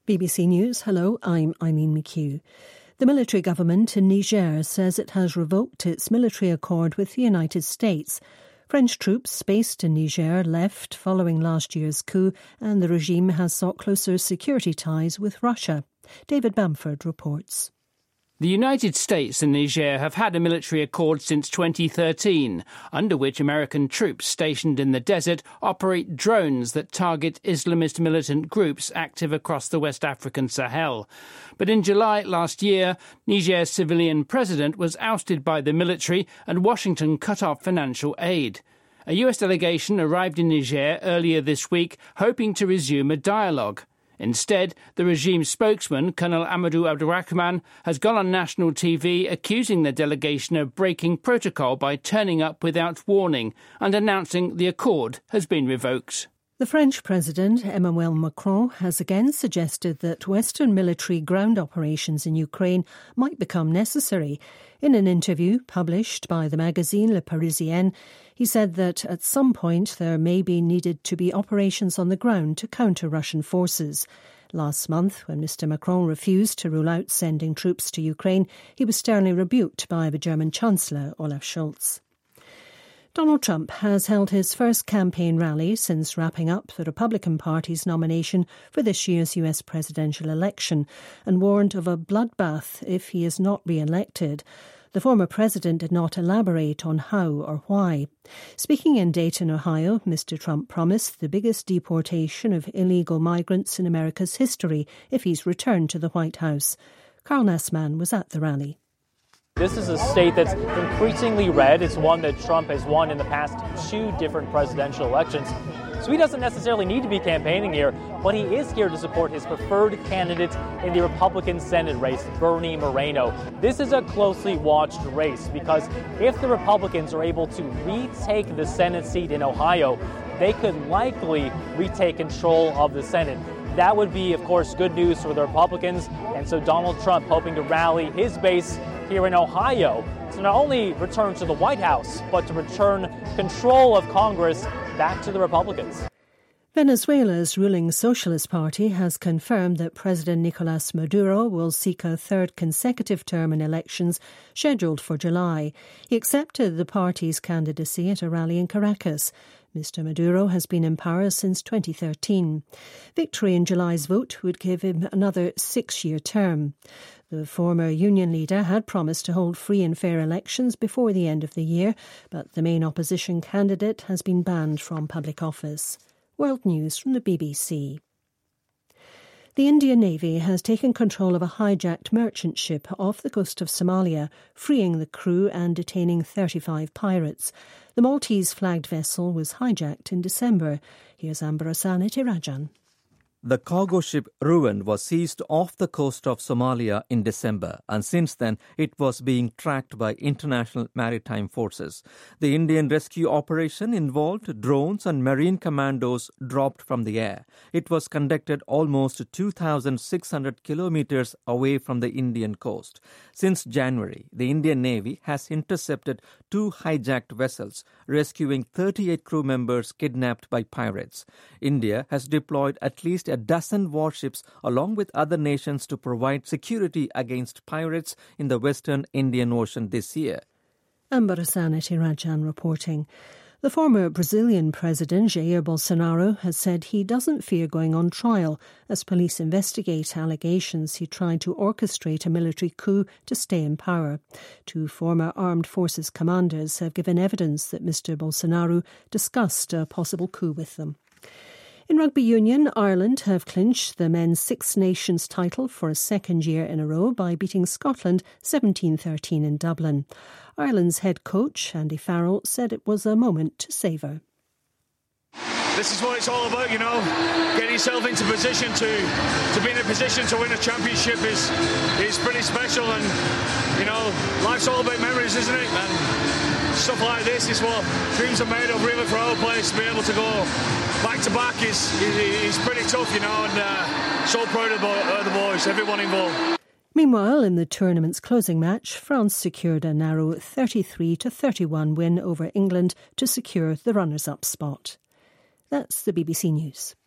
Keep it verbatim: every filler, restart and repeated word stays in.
B B C News, hello, I'm Eileen McHugh. The military government in Niger says it has revoked its military accord with the United States. French troops based in Niger left following last year's coup, and the regime has sought closer security ties with Russia. David Bamford reports. The United States and Niger have had a military accord since twenty thirteen, under which American troops stationed in the desert operate drones that target Islamist militant groups active across the West African Sahel. But in July last year, Niger's civilian president was ousted by the military and Washington cut off financial aid. A U S delegation arrived in Niger earlier this week, hoping to resume a dialogue. Instead, the regime's spokesman, Colonel Amadou Abdurrahman, has gone on national T V accusing the delegation of breaking protocol by turning up without warning and announcing the accord has been revoked. The French President, Emmanuel Macron, has again suggested that Western military ground operations in Ukraine might become necessary. In an interview published by the magazine Le Parisien, he said that at some point there may be needed to be operations on the ground to counter Russian forces. Last month, when Mr Macron refused to rule out sending troops to Ukraine, he was sternly rebuked by the German Chancellor, Olaf Scholz. Donald Trump has held his first campaign rally since wrapping up the Republican Party's nomination for this year's U S presidential election and warned of a bloodbath if he is not re-elected. The former president did not elaborate on how or why. Speaking in Dayton, Ohio, Mr Trump promised the biggest deportation of illegal migrants in America's history if he's returned to the White House. Carl Nassman was at the rally. This is a state that's increasingly red. It's one that Trump has won in the past two different presidential elections. So he doesn't necessarily need to be campaigning here, but he is here to support his preferred candidate in the Republican Senate race, Bernie Moreno. This is a closely watched race because if the Republicans are able to retake the Senate seat in Ohio, they could likely retake control of the Senate. That would be, of course, good news for the Republicans. And so Donald Trump hoping to rally his base here in Ohio to not only return to the White House, but to return control of Congress back to the Republicans. Venezuela's ruling Socialist Party has confirmed that President Nicolas Maduro will seek a third consecutive term in elections scheduled for July. He accepted the party's candidacy at a rally in Caracas. Mister Maduro has been in power since twenty thirteen. Victory in July's vote would give him another six-year term. The former union leader had promised to hold free and fair elections before the end of the year, but the main opposition candidate has been banned from public office. World News from the B B C. The Indian Navy has taken control of a hijacked merchant ship off the coast of Somalia, freeing the crew and detaining thirty-five pirates. The Maltese-flagged vessel was hijacked in December. Here's Amber Rajan. The cargo ship Ruin was seized off the coast of Somalia in December, and since then it was being tracked by international maritime forces. The Indian rescue operation involved drones and marine commandos dropped from the air. It was conducted almost two thousand six hundred kilometers away from the Indian coast. Since January, the Indian Navy has intercepted two hijacked vessels, rescuing thirty-eight crew members kidnapped by pirates. India has deployed at least a dozen warships along with other nations to provide security against pirates in the western Indian Ocean this year. Amber Rajan reporting. The former Brazilian president, Jair Bolsonaro, has said he doesn't fear going on trial as police investigate allegations he tried to orchestrate a military coup to stay in power. Two former armed forces commanders have given evidence that Mister Bolsonaro discussed a possible coup with them. In rugby union, Ireland have clinched the men's Six Nations title for a second year in a row by beating Scotland seventeen thirteen in Dublin. Ireland's head coach, Andy Farrell, said it was a moment to savour. This is what it's all about, you know, getting yourself into position to to be in a position to win a championship is is pretty special, and, you know, life's all about memories, isn't it? And stuff like this is what dreams are made of, really, for our players to be able to go back to back is is pretty tough, you know, and uh, so proud of the boys, everyone involved. Meanwhile, in the tournament's closing match, France secured a narrow thirty-three to thirty-one win over England to secure the runners-up spot. That's the B B C News.